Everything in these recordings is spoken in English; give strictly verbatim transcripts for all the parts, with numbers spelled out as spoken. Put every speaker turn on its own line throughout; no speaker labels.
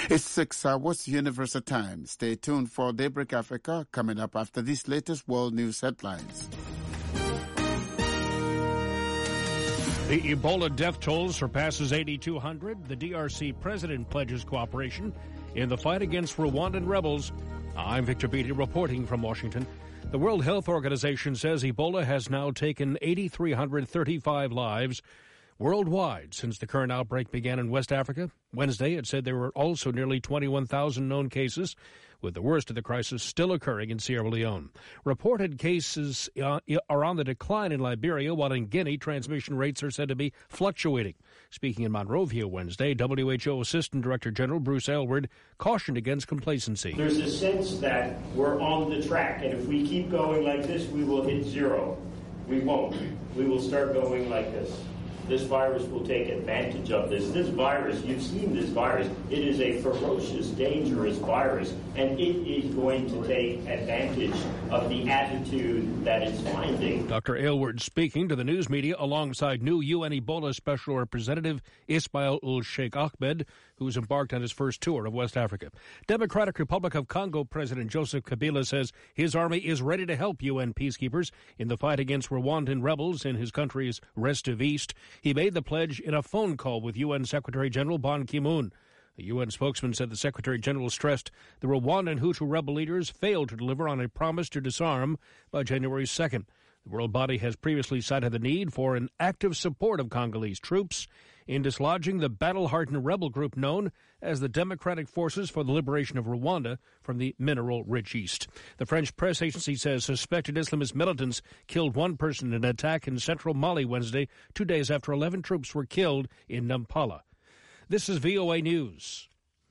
It's six hours, Universal Time. Stay tuned for Daybreak Africa, coming up after these latest world news headlines.
The Ebola death toll surpasses eighty-two hundred. The D R C president pledges cooperation in the fight against Rwandan rebels. I'm Victor Beatty reporting from Washington. The World Health Organization says Ebola has now taken eight thousand three hundred thirty-five lives worldwide since the current outbreak began in West Africa. Wednesday, it said there were also nearly twenty-one thousand known cases, with the worst of the crisis still occurring in Sierra Leone. Reported cases uh, are on the decline in Liberia, while in Guinea, transmission rates are said to be fluctuating. Speaking in Monrovia Wednesday, W H O Assistant Director General Bruce Aylward cautioned against complacency.
There's a sense that we're on the track, and if we keep going like this, we will hit zero. We won't. We will start going like this. This virus will take advantage of this. This virus, you've seen this virus, it is a ferocious, dangerous virus, and it is going to take advantage of the attitude that it's finding.
Doctor Aylward speaking to the news media alongside new U N Ebola Special Representative Ismail ul Sheikh Ahmed, who's embarked on his first tour of West Africa. Democratic Republic of Congo President Joseph Kabila says his army is ready to help U N peacekeepers in the fight against Rwandan rebels in his country's restive east. He made the pledge in a phone call with U N Secretary General Ban Ki-moon. The U N spokesman said the Secretary General stressed the Rwandan Hutu rebel leaders failed to deliver on a promise to disarm by January second. The world body has previously cited the need for an active support of Congolese troops in dislodging the battle-hardened rebel group known as the Democratic Forces for the Liberation of Rwanda from the mineral-rich East. The French press agency says suspected Islamist militants killed one person in an attack in central Mali Wednesday, two days after eleven troops were killed in Nampala. This is V O A News.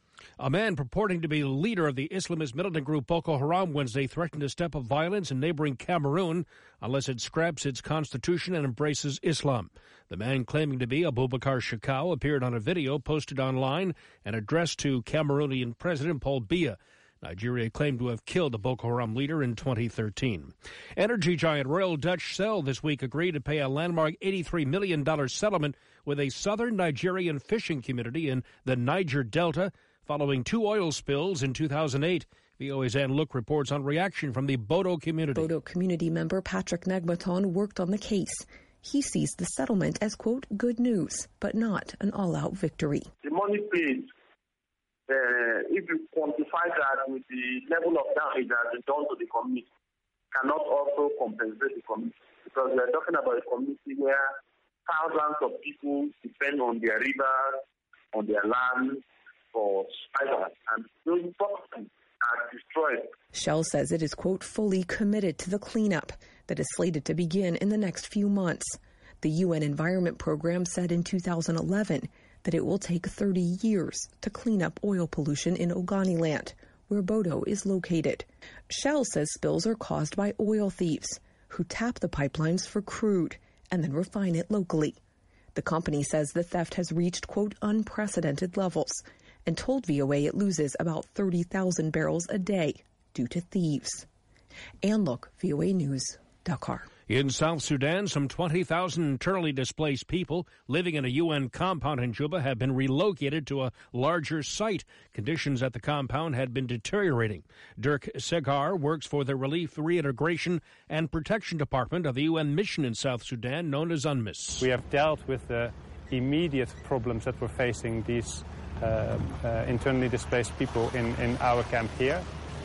A man purporting to be the leader of the Islamist militant group Boko Haram Wednesday threatened a step of violence in neighboring Cameroon unless it scraps its constitution and embraces Islam. The man claiming to be Abubakar Shekau appeared on a video posted online and addressed to Cameroonian President Paul Biya. Nigeria claimed to have killed the Boko Haram leader in twenty thirteen. Energy giant Royal Dutch Shell this week agreed to pay a landmark eighty-three million dollars settlement with a southern Nigerian fishing community in the Niger Delta following two oil spills in two thousand eight. V O A's Ann Look reports on reaction from the Bodo community.
Bodo community member Patrick Nagmaton worked on the case. He sees the settlement as, quote, good news, but not an all-out victory.
The money paid, uh, if you quantify that with the level of damage that has been done to the community, cannot also compensate the community. Because we're talking about a community where thousands of people depend on their rivers, on their land, for survival, and those properties are destroyed.
Shell says it is, quote, fully committed to the cleanup that is slated to begin in the next few months. The U N Environment Program said in two thousand eleven that it will take thirty years to clean up oil pollution in Ogoniland, where Bodo is located. Shell says spills are caused by oil thieves who tap the pipelines for crude and then refine it locally. The company says the theft has reached, quote, unprecedented levels, and told V O A it loses about thirty thousand barrels a day due to thieves. Ann Look, V O A News, Dakar.
In South Sudan, some twenty thousand internally displaced people living in a U N compound in Juba have been relocated to a larger site. Conditions at the compound had been deteriorating. Dirk Segar works for the Relief, Reintegration and Protection Department of the U N mission in South Sudan, known as UNMISS.
We have dealt with the immediate problems that we're facing these uh, uh, internally displaced people in, in our camp here.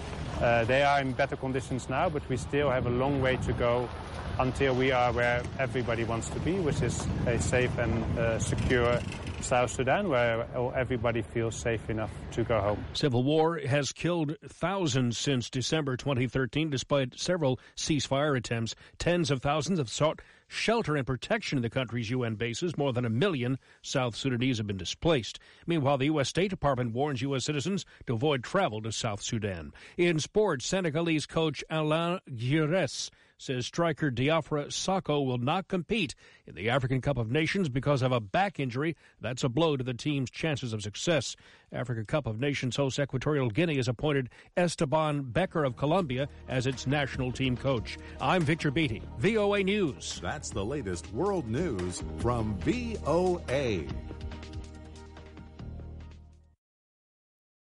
Uh, they are in better conditions now, but we still have a long way to go until we are where everybody wants to be, which is a safe and uh, secure South Sudan, where everybody feels safe enough to go home.
Civil war has killed thousands since December twenty thirteen, despite several ceasefire attempts. Tens of thousands have sought shelter and protection in the country's U N bases. More than a million South Sudanese have been displaced. Meanwhile, the U S State Department warns U S citizens to avoid travel to South Sudan. In sports, Senegalese coach Alain Giresse says striker Diafra Sakho will not compete in the African Cup of Nations because of a back injury. That's a blow to the team's chances of success. Africa Cup of Nations host Equatorial Guinea has appointed Esteban Becker of Colombia as its national team coach. I'm Victor Beatty, V O A News.
That's the latest world news from V O A.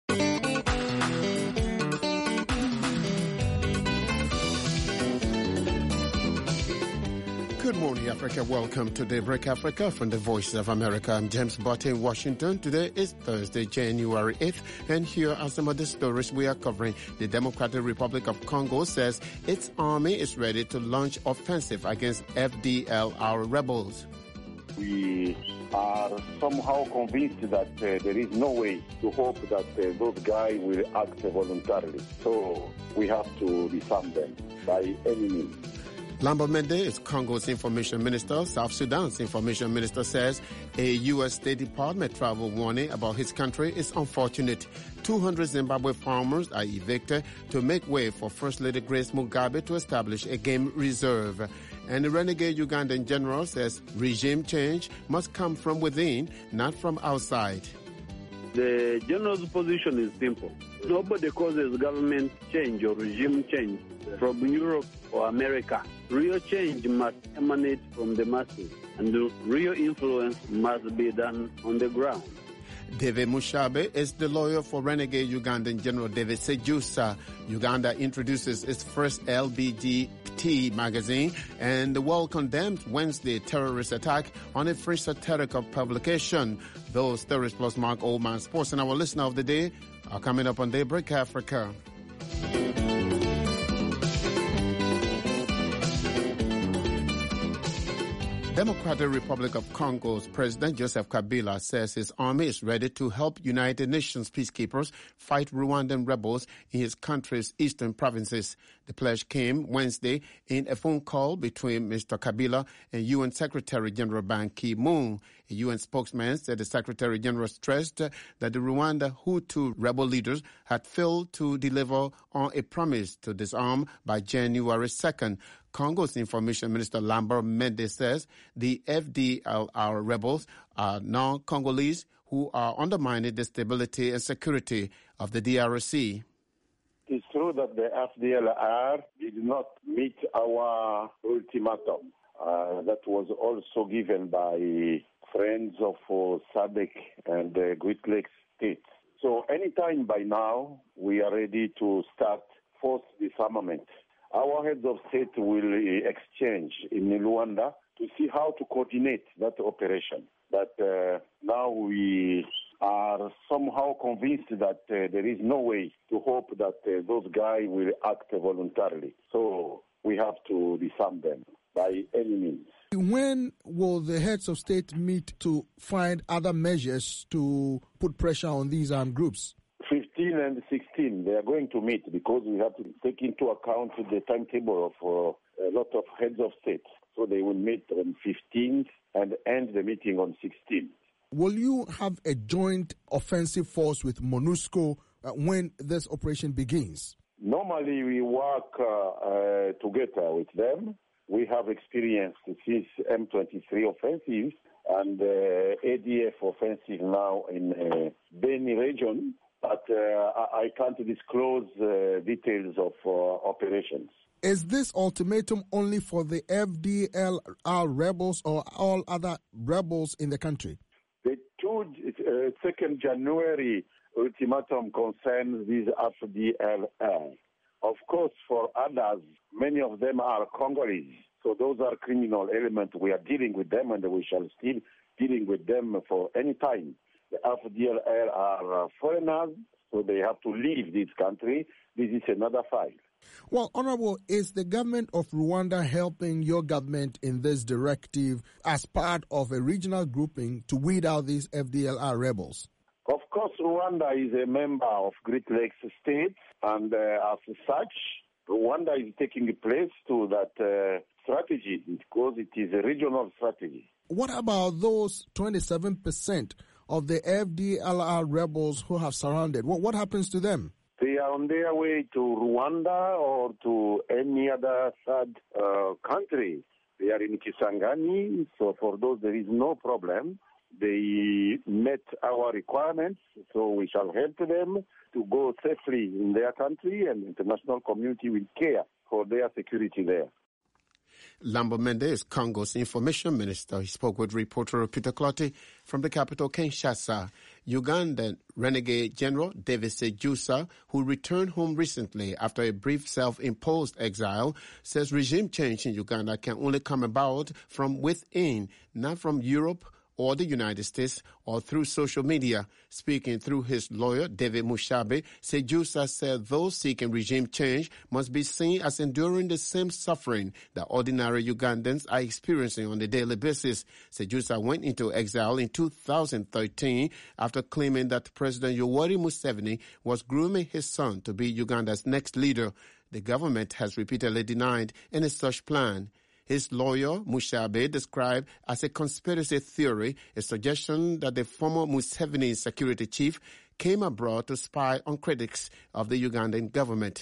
morning, Africa. Welcome to Daybreak Africa from the Voice of America. I'm James Butte in Washington. Today is Thursday, January eighth, and here are some of the stories we are covering. The Democratic Republic of Congo says its army is ready to launch offensive against F D L R rebels.
We are somehow convinced that uh, there is no way to hope that uh, those guys will act voluntarily. So we have to disarm them by any means.
Lambert Mende is Congo's information minister. South Sudan's information minister says a U S State Department travel warning about his country is unfortunate. two hundred Zimbabwe farmers are evicted to make way for First Lady Grace Mugabe to establish a game reserve. And the renegade Ugandan general says regime change must come from within, not from outside.
The general's position is simple. Nobody causes government change or regime change from Europe or America. Real change must emanate from the masses, and the real influence must be done on the ground.
David Mushabe is the lawyer for renegade Ugandan General David Sejusa. Uganda introduces its first L B G T magazine, and the world condemns Wednesday terrorist attack on a free satirical publication. Those stories plus Mark Oldman Sports and our listener of the day are coming up on Daybreak Africa. Democratic Republic of Congo's President Joseph Kabila says his army is ready to help United Nations peacekeepers fight Rwandan rebels in his country's eastern provinces. The pledge came Wednesday in a phone call between Mister Kabila and U N Secretary General Ban Ki-moon. A U N spokesman said the Secretary General stressed that the Rwanda Hutu rebel leaders had failed to deliver on a promise to disarm by January second. Congo's information minister Lambert Mende says the F D L R rebels are non-Congolese who are undermining the stability and security of the D R C.
It's true that the F D L R did not meet our ultimatum. Uh, that was also given by friends of uh, S A D C and the Great Lakes states. So anytime by now, we are ready to start forced disarmament. Our heads of state will exchange in Luanda to see how to coordinate that operation. But uh, now we are somehow convinced that uh, there is no way to hope that uh, those guys will act voluntarily. So we have to disarm them by any means.
When will the heads of state meet to find other measures to put pressure on these armed groups?
fifteen and sixteen, they are going to meet because we have to take into account the timetable of uh, a lot of heads of state. So they will meet on fifteenth and end the meeting on sixteenth.
Will you have a joint offensive force with MONUSCO uh, when this operation begins?
Normally we work uh, uh, together with them. We have experienced this M twenty-three offensive and uh, A D F offensive now in uh, Beni region. But uh, I can't disclose uh, details of uh, operations.
Is this ultimatum only for the F D L R rebels or all other rebels in the country?
The two, uh, second January ultimatum concerns these F D L R. Of course, for others, many of them are Congolese. So those are criminal elements. We are dealing with them, and we shall still dealing with them for any time. The F D L R are uh, foreigners, so they have to leave this country. This is another file.
Well, Honorable, is the government of Rwanda helping your government in this directive as part of a regional grouping to weed out these F D L R rebels?
Of course, Rwanda is a member of Great Lakes states, and uh, as such, Rwanda is taking place to that uh, strategy because it is a regional strategy.
What about those twenty-seven percent of the F D L R rebels who have surrounded? What, what happens to them?
They are on their way to Rwanda or to any other S A D uh, country. They are in Kisangani, so for those there is no problem. They met our requirements, so we shall help them to go safely in their country, and the international community will care for their security there.
Lambo Mende is Congo's information minister. He spoke with reporter Peter Clotty from the capital, Kinshasa. Ugandan renegade General David Sejusa, who returned home recently after a brief self-imposed exile, says regime change in Uganda can only come about from within, not from Europe or the United States or through social media. Speaking through his lawyer, David Mushabe, Sejusa said those seeking regime change must be seen as enduring the same suffering that ordinary Ugandans are experiencing on a daily basis. Sejusa went into exile in two thousand thirteen after claiming that President Yoweri Museveni was grooming his son to be Uganda's next leader. The government has repeatedly denied any such plan. His lawyer, Mushabe, described as a conspiracy theory, a suggestion that the former Museveni security chief came abroad to spy on critics of the Ugandan government.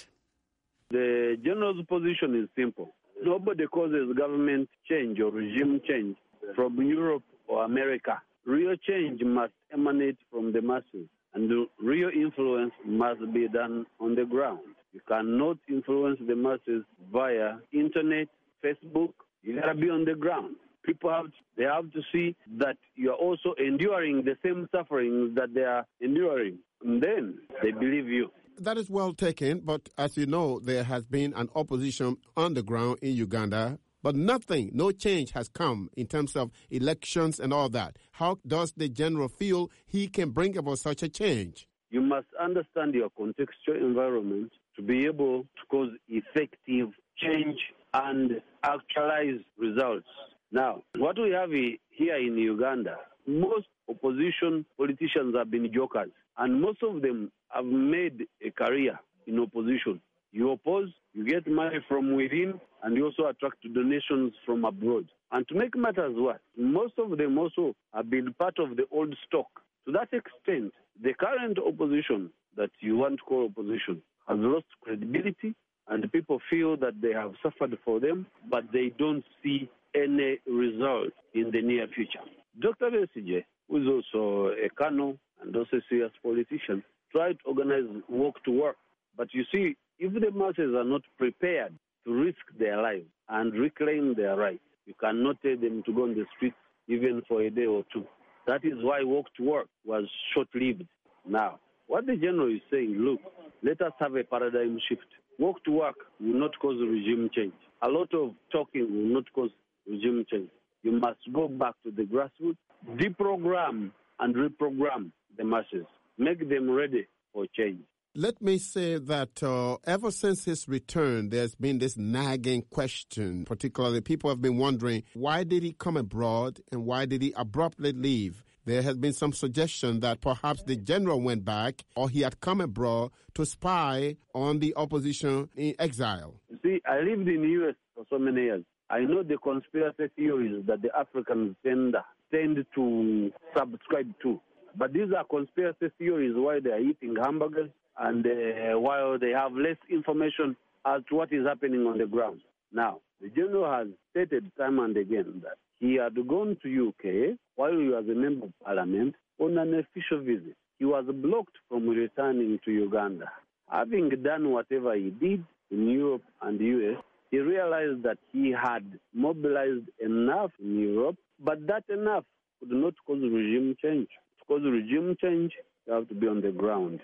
The general's position is simple. Nobody causes government change or regime change from Europe or America. Real change must emanate from the masses, and the real influence must be done on the ground. You cannot influence the masses via internet, Facebook. You gotta be on the ground. People have to, they have to see that you are also enduring the same sufferings that they are enduring, and then they believe you.
That is well taken, but as you know, there has been an opposition on the ground in Uganda, but nothing, no change has come in terms of elections and all that. How does the general feel he can bring about such a change?
You must understand your contextual environment to be able to cause effective change and actualize results. Now, what we have here in Uganda, most opposition politicians have been jokers, and most of them have made a career in opposition. You oppose, you get money from within, and you also attract donations from abroad. And to make matters worse, most of them also have been part of the old stock. To that extent, the current opposition that you want to call opposition has lost credibility, and people feel that they have suffered for them, but they don't see any result in the near future. Doctor Besigye, who is also a colonel and also a serious politician, tried to organize walk to work. But you see, if the masses are not prepared to risk their lives and reclaim their rights, you cannot tell them to go on the streets even for a day or two. That is why walk to work was short-lived. Now, what the general is saying, look, let us have a paradigm shift. Walk to work will not cause regime change. A lot of talking will not cause regime change. You must go back to the grassroots, deprogram and reprogram the masses, make them ready for change.
Let me say that uh, ever since his return, there's been this nagging question. Particularly, people have been wondering, why did he come abroad and why did he abruptly leave? There has been some suggestion that perhaps the general went back or he had come abroad to spy on the opposition in exile.
See, I lived in the U S for so many years. I know the conspiracy theories that the Africans tend, tend to subscribe to. But these are conspiracy theories while they are eating hamburgers and uh, while they have less information as to what is happening on the ground. Now, the general has stated time and again that he had gone to U K while he was a member of parliament on an official visit. He was blocked from returning to Uganda. Having done whatever he did in Europe and the U S, he realized that he had mobilized enough in Europe, but that enough could not cause regime change. To cause regime change, you have to be on the ground.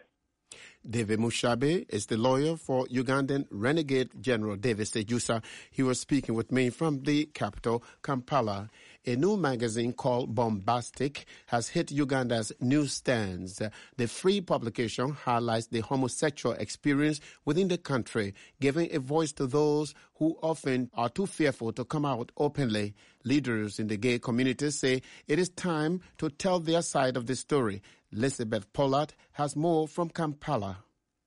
David Mushabe is the lawyer for Ugandan renegade General David Sejusa. He was speaking with me from the capital, Kampala. A new magazine called Bombastic has hit Uganda's newsstands. The free publication highlights the homosexual experience within the country, giving a voice to those who often are too fearful to come out openly. Leaders in the gay community say it is time to tell their side of the story. Elizabeth Pollard has more from Kampala.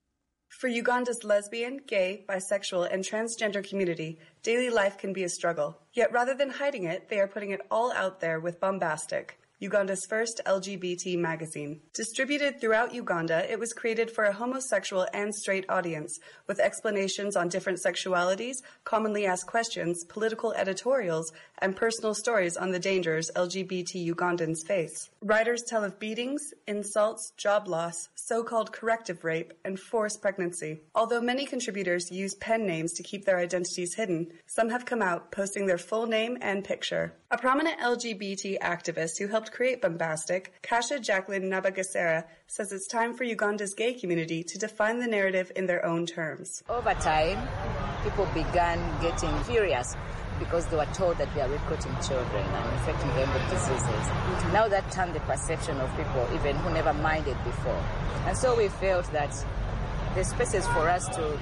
For Uganda's lesbian, gay, bisexual, and transgender community, daily life can be a struggle. Yet rather than hiding it, they are putting it all out there with Bombastic, Uganda's first L G B T magazine. Distributed throughout Uganda, it was created for a homosexual and straight audience, with explanations on different sexualities, commonly asked questions, political editorials, and personal stories on the dangers L G B T Ugandans face. Writers tell of beatings, insults, job loss, so-called corrective rape, and forced pregnancy. Although many contributors use pen names to keep their identities hidden, some have come out posting their full name and picture. A prominent L G B T activist who helped create Bombastic, Kasha Jacqueline Nabagesera, says it's time for Uganda's gay community to define the narrative in their own terms.
Over time, people began getting furious because they were told that they are recruiting children and infecting them with diseases. Now that turned the perception of people even who never minded before. And so we felt that the spaces for us to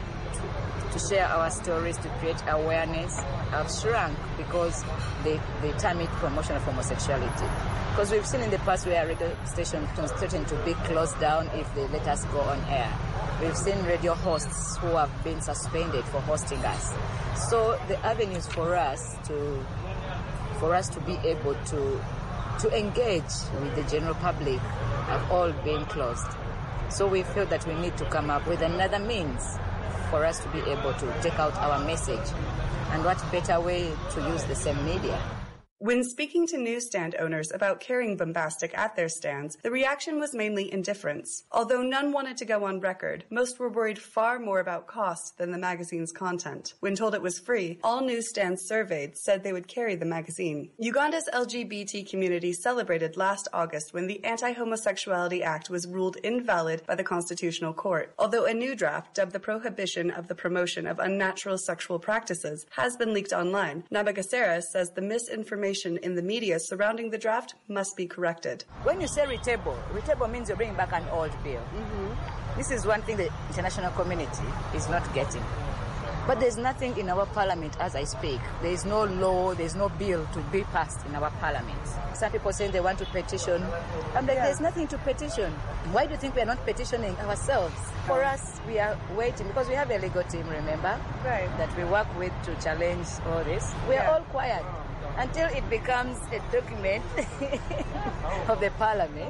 to share our stories, to create awareness, have shrunk because they, they term it promotion of homosexuality. Because we've seen in the past where radio stations threaten to be closed down if they let us go on air. We've seen radio hosts who have been suspended for hosting us. So the avenues for us to for us to be able to to engage with the general public have all been closed. So we feel that we need to come up with another means for us to be able to take out our message. And what better way to use the same media?
When speaking to newsstand owners about carrying Bombastic at their stands, the reaction was mainly indifference. Although none wanted to go on record, most were worried far more about cost than the magazine's content. When told it was free, all newsstands surveyed said they would carry the magazine. Uganda's L G B T community celebrated last August when the Anti-Homosexuality Act was ruled invalid by the Constitutional Court. Although a new draft, dubbed the Prohibition of the Promotion of Unnatural Sexual Practices, has been leaked online, Nabagesera says the misinformation in the media surrounding the draft must be corrected.
When you say retable, retable means you're bringing back an old bill. Mm-hmm. This is one thing the international community is not getting. But there's nothing in our parliament as I speak. There is no law, there's no bill to be passed in our parliament. Some people say they want to petition. I'm like, yeah. There's nothing to petition. Why do you think we are not petitioning ourselves? For us, we are waiting because we have a legal team, remember? Right. That we work with to challenge all this. We yeah. are all quiet until it becomes a document of the parliament.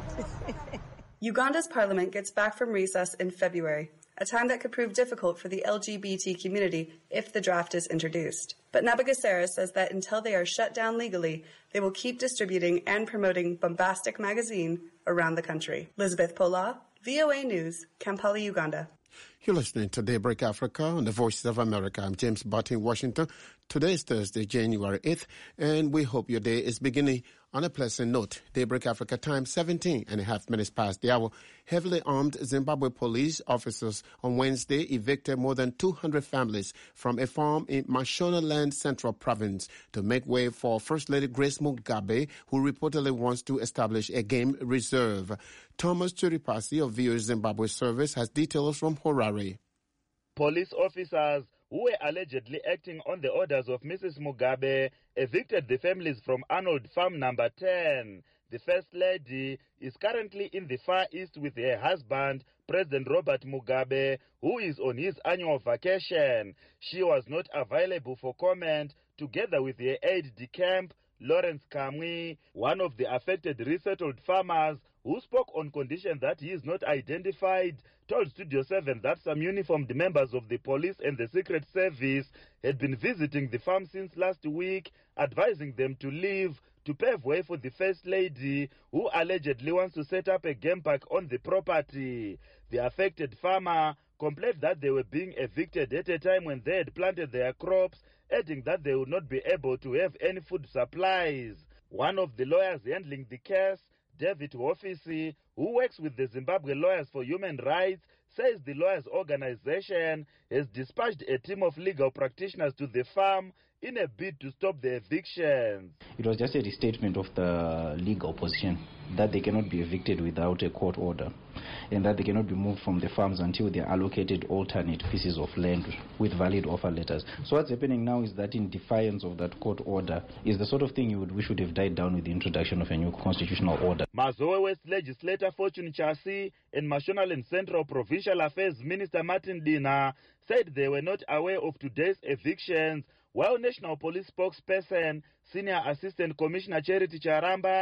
Uganda's parliament gets back from recess in February, a time that could prove difficult for the L G B T community if the draft is introduced. But Nabagesera says that until they are shut down legally, they will keep distributing and promoting Bombastic magazine around the country. Elizabeth Pola, V O A News, Kampala, Uganda.
You're listening to Daybreak Africa on the Voices of America. I'm James Butt in Washington. Today is Thursday, January eighth, and we hope your day is beginning on a pleasant note. Daybreak Africa time, seventeen and a half minutes past the hour. Heavily armed Zimbabwe police officers on Wednesday evicted more than two hundred families from a farm in Mashonaland Central Province to make way for First Lady Grace Mugabe, who reportedly wants to establish a game reserve. Thomas Chiripasi of V O A Zimbabwe Service has details from Harare.
Police officers who were allegedly acting on the orders of Missus Mugabe evicted the families from Arnold Farm number ten. The First Lady is currently in the Far East with her husband, President Robert Mugabe, who is on his annual vacation. She was not available for comment, together with her aide-de-camp, Lawrence Kamwi, one of the affected resettled farmers who spoke on condition that he is not identified, told Studio seven that some uniformed members of the police and the Secret Service had been visiting the farm since last week, advising them to leave to pave way for the First Lady, who allegedly wants to set up a game park on the property. The affected farmer complained that they were being evicted at a time when they had planted their crops, adding that they would not be able to have any food supplies. One of the lawyers handling the case, David Wofisi, who works with the Zimbabwe Lawyers for Human Rights, says the lawyers' organization has dispatched a team of legal practitioners to the farm in a bid to stop the evictions.
It was just a restatement of the legal position that they cannot be evicted without a court order, and that they cannot be moved from the farms until they are allocated alternate pieces of land with valid offer letters. So what's happening now is that, in defiance of that court order, is the sort of thing you would wish would have died down with the introduction of a new constitutional order.
Mazoe West legislator Fortune Chasi and Mashonaland Central Provincial Affairs Minister Martin Dina said they were not aware of today's evictions, while National Police spokesperson, Senior Assistant Commissioner Charity Charamba,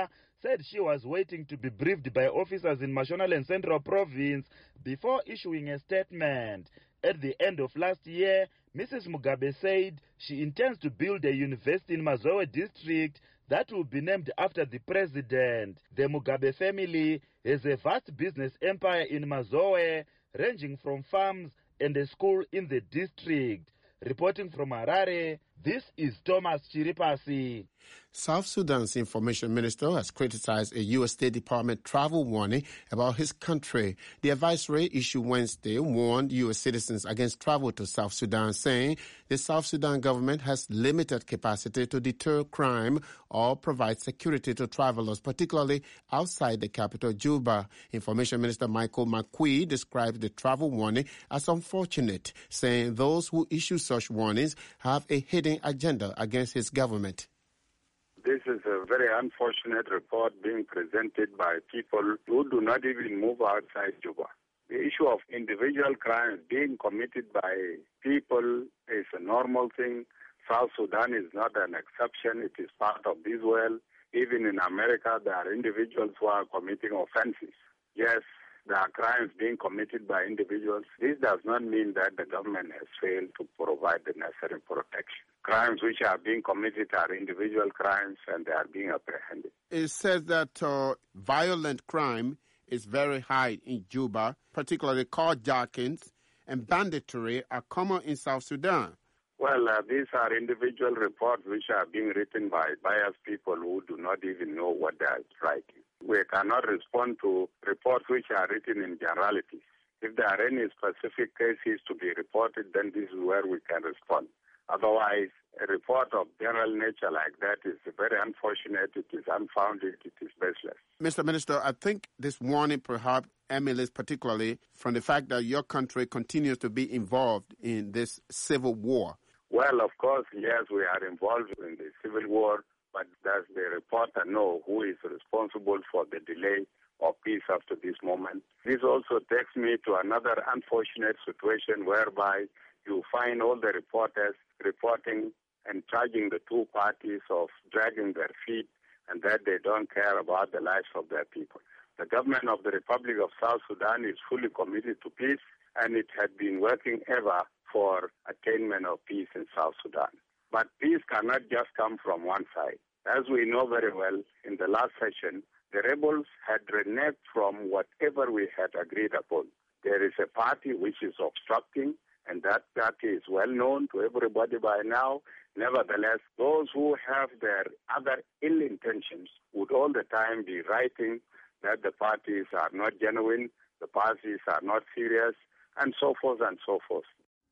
said she was waiting to be briefed by officers in Mashonaland Central Province before issuing a statement. At the end of last year, Missus Mugabe said she intends to build a university in Mazowe district that will be named after the president. The Mugabe family has a vast business empire in Mazowe, ranging from farms and a school in the district. Reporting from Harare, this is Thomas Chiripasi.
South Sudan's information minister has criticized a U S State Department travel warning about his country. The advisory issued Wednesday warned U S citizens against travel to South Sudan, saying the South Sudan government has limited capacity to deter crime or provide security to travelers, particularly outside the capital, Juba. Information Minister Michael Makui described the travel warning as unfortunate, saying those who issue such warnings have a hidden agenda against his government.
This is a very unfortunate report being presented by people who do not even move outside Juba. The issue of individual crimes being committed by people is a normal thing. South Sudan is not an exception. It is part of this world. Even in America, there are individuals who are committing offenses. Yes, there are crimes being committed by individuals. This does not mean that the government has failed to provide the necessary protection. Crimes which are being committed are individual crimes and they are being apprehended.
It says that uh, violent crime is very high in Juba, particularly carjackings and banditry are common in South Sudan.
Well, uh, these are individual reports which are being written by biased people who do not even know what they are writing. We cannot respond to reports which are written in generalities. If there are any specific cases to be reported, then this is where we can respond. Otherwise, a report of general nature like that is very unfortunate, it is unfounded, it is baseless.
Mister Minister, I think this warning perhaps emanates particularly from the fact that your country continues to be involved in this civil war.
Well, of course, yes, we are involved in the civil war, but does the reporter know who is responsible for the delay of peace up to this moment? This also takes me to another unfortunate situation whereby you find all the reporters reporting and charging the two parties of dragging their feet and that they don't care about the lives of their people. The government of the Republic of South Sudan is fully committed to peace and it had been working ever for attainment of peace in South Sudan. But peace cannot just come from one side. As we know very well, in the last session, the rebels had reneged from whatever we had agreed upon. There is a party which is obstructing, and that party is well known to everybody by now. Nevertheless, those who have their other ill intentions would all the time be writing that the parties are not genuine, the parties are not serious, and so forth and so forth.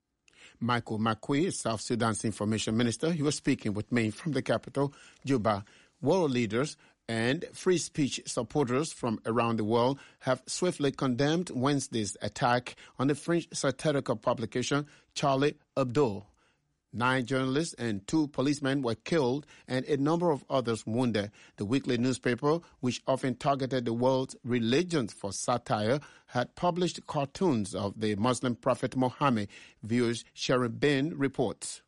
Michael Makui is South Sudan's information minister. He was speaking with me from the capital, Juba. World leaders and free speech supporters from around the world have swiftly condemned Wednesday's attack on the French satirical publication Charlie Hebdo. Nine journalists and two policemen were killed and a number of others wounded. The weekly newspaper, which often targeted the world's religions for satire, had published cartoons of the Muslim prophet Muhammad. Viewers Sharon Bin reports.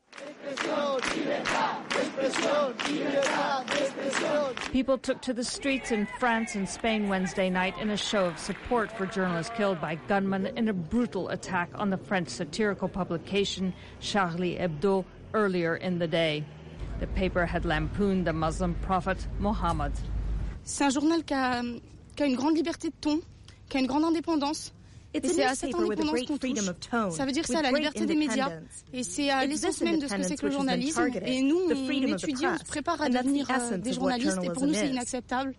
People took to the streets in France and Spain Wednesday night in a show of support for journalists killed by gunmen in a brutal attack on the French satirical publication Charlie Hebdo earlier in the day. The paper had lampooned the Muslim prophet Muhammad.
C'est un journal qui a, qui a une grande liberté de ton, qui a une grande indépendance.
It's a newspaper with a great freedom of tone,
Ça veut dire ça,
with
la
great
liberté des médias. Et c'est à l'essence même de ce que c'est que le journalisme. Et nous, on étudie, on se prépare à devenir euh, des journalistes. Et pour nous, c'est inacceptable.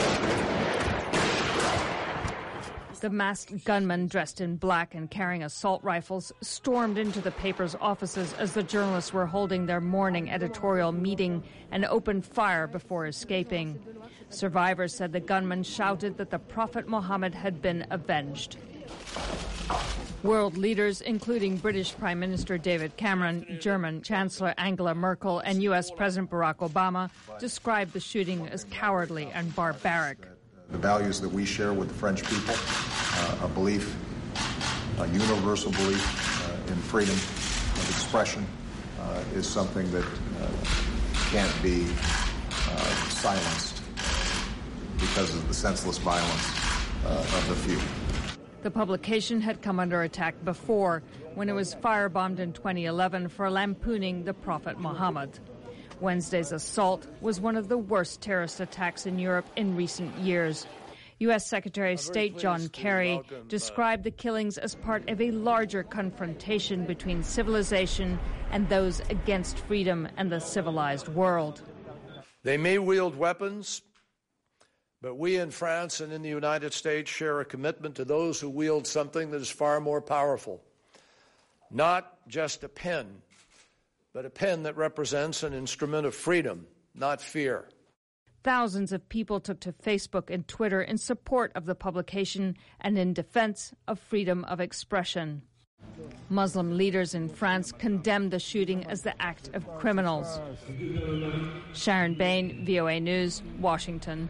The masked gunmen dressed in black and carrying assault rifles stormed into the paper's offices as the journalists were holding their morning editorial meeting and opened fire before escaping. Survivors said the gunmen shouted that the Prophet Muhammad had been avenged. World leaders, including British Prime Minister David Cameron, German Chancellor Angela Merkel, and U S President Barack Obama, described the shooting as cowardly and barbaric.
The values that we share with the French people, uh, a belief, a universal belief uh, in freedom of expression, uh, is something that uh, can't be uh, silenced. because of the senseless violence uh, of the few.
The publication had come under attack before, when it was firebombed in twenty eleven for lampooning the Prophet Muhammad. Wednesday's assault was one of the worst terrorist attacks in Europe in recent years. U S Secretary of State John Kerry described the killings as part of a larger confrontation between civilization and those against freedom and the civilized world.
They may wield weapons, but we in France and in the United States share a commitment to those who wield something that is far more powerful. Not just a pen, but a pen that represents an instrument of freedom, not fear.
Thousands of people took to Facebook and Twitter in support of the publication and in defense of freedom of expression. Muslim leaders in France condemned the shooting as the act of criminals. Sharon Bain, V O A News, Washington.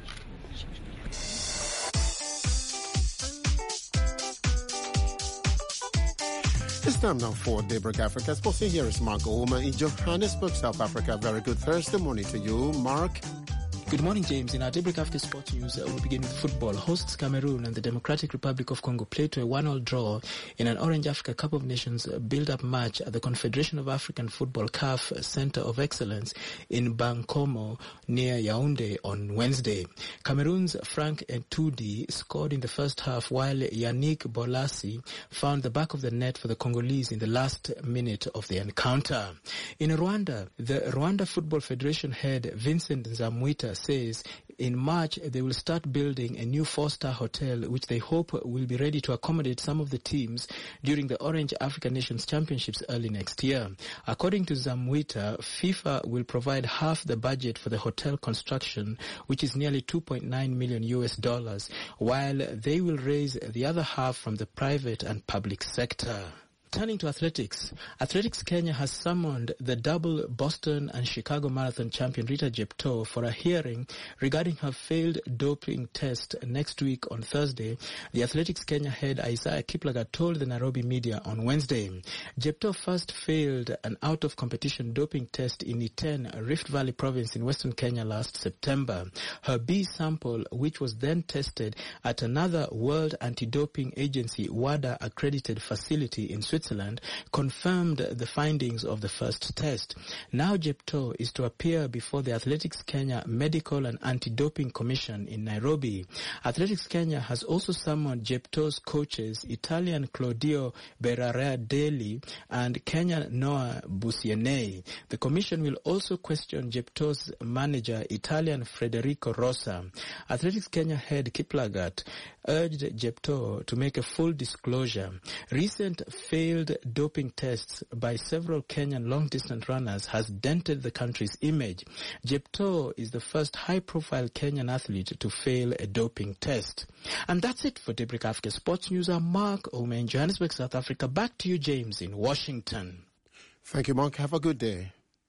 It's time now for Daybreak Africa. Sporting here is Mark Ouma in Johannesburg, South Africa. Very good Thursday morning to you, Mark.
Good morning, James. In our Daybreak Africa Sports News, uh, we begin with football. Hosts Cameroon and the Democratic Republic of Congo played to a one-all draw in an Orange Africa Cup of Nations build-up match at the Confederation of African Football C A F Center of Excellence in Bankomo near Yaoundé on Wednesday. Cameroon's Frank Etudi scored in the first half, while Yannick Bolasie found the back of the net for the Congolese in the last minute of the encounter. In Rwanda, the Rwanda Football Federation head Vincent Nzamwita says in March they will start building a new four-star hotel which they hope will be ready to accommodate some of the teams during the Orange African Nations Championships early next year. According to Zamwita, FIFA will provide half the budget for the hotel construction, which is nearly two point nine million U S dollars, while they will raise the other half from the private and public sector. Turning to athletics, Athletics Kenya has summoned the double Boston and Chicago Marathon champion Rita Jeptoo for a hearing regarding her failed doping test next week on Thursday. The Athletics Kenya head Isaiah Kiplagat told the Nairobi media on Wednesday. Jeptoo first failed an out-of-competition doping test in Iten, Rift Valley province in western Kenya last September. Her B sample, which was then tested at another World Anti-Doping Agency WADA accredited facility in Switzerland, Switzerland, confirmed the findings of the first test. Now Jeptoo is to appear before the Athletics Kenya Medical and Anti-Doping Commission in Nairobi. Athletics Kenya has also summoned Jeptoo's coaches, Italian Claudio Berardelli and Kenyan Noah Busienei. The commission will also question Jeptoo's manager, Italian Federico Rosa. Athletics Kenya head Kiplagat urged Jeptoo to make a full disclosure. Recent failed doping tests by several Kenyan long-distance runners has dented the country's image. Jeptoo is the first high-profile Kenyan athlete to fail a doping test. And that's it for Daybreak Africa Sports News. I'm Mark Ouma in Johannesburg, South Africa. Back to you, James, in Washington.
Thank you, Mark. Have a good day.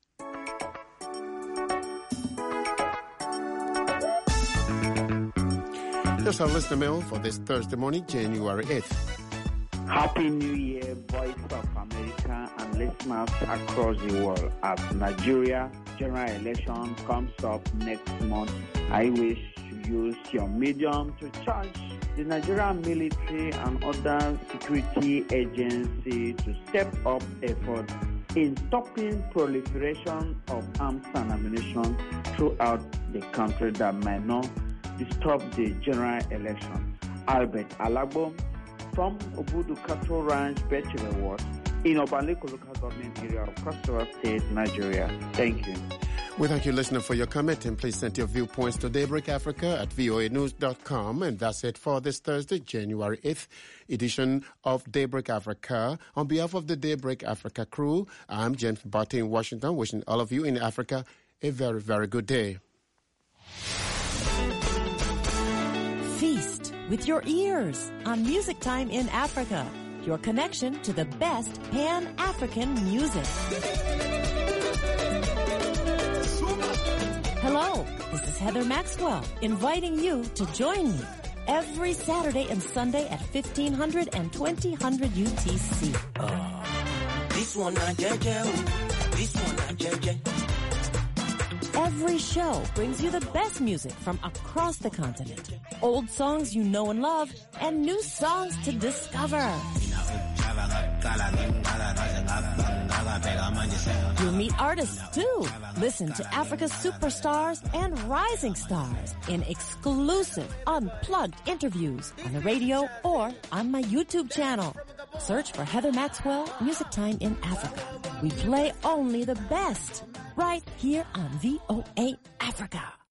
Here's our listener mail for this Thursday morning, January eighth.
Happy New Year, Voice of America and listeners across the world. As Nigeria general election comes up next month, I wish to use your medium to charge the Nigerian military and other security agencies to step up efforts in stopping proliferation of arms and ammunition throughout the country that might not disturb the general election. Albert Alagbo from Obudu Cattle Ranch, Bachelor Ward, in Obaleko local government area of Cross River State, Nigeria. Thank you.
We thank you, listener, for your comment, and please send your viewpoints to Daybreak Africa at V O A news dot com. And that's it for this Thursday, January eighth edition of Daybreak Africa. On behalf of the Daybreak Africa crew, I'm James Barty in Washington, wishing all of you in Africa a very, very good day.
Feast with your ears on Music Time in Africa, your connection to the best Pan-African music. Hello, this is Heather Maxwell, inviting you to join me every Saturday and Sunday at fifteen hundred and twenty hundred U T C.
Uh, this one, I J J. This one, I J J.
Every show brings you the best music from across the continent. Old songs you know and love, and new songs to discover. You'll meet artists too. Listen to Africa's superstars and rising stars in exclusive, unplugged interviews on the radio or on my YouTube channel. Search for Heather Maxwell Music Time in Africa. We play only the best right here on V O A Africa.